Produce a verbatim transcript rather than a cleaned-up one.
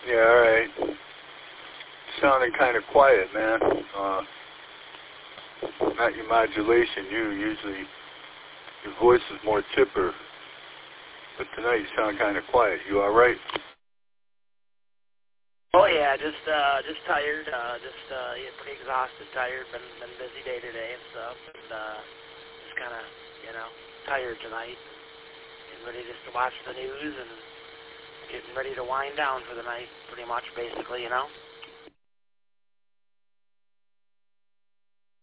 Yeah, all right. Sounding kind of quiet, man. Uh, not your modulation. You usually, your voice is more chipper. But tonight you sound kind of quiet. You all right? Oh yeah, just uh, just tired. Uh, just uh, yeah, pretty exhausted, tired. Been been a busy day today and stuff. And uh, just kind of, you know, tired tonight. Getting ready just to watch the news and getting ready to wind down for the night, pretty much, basically, you know.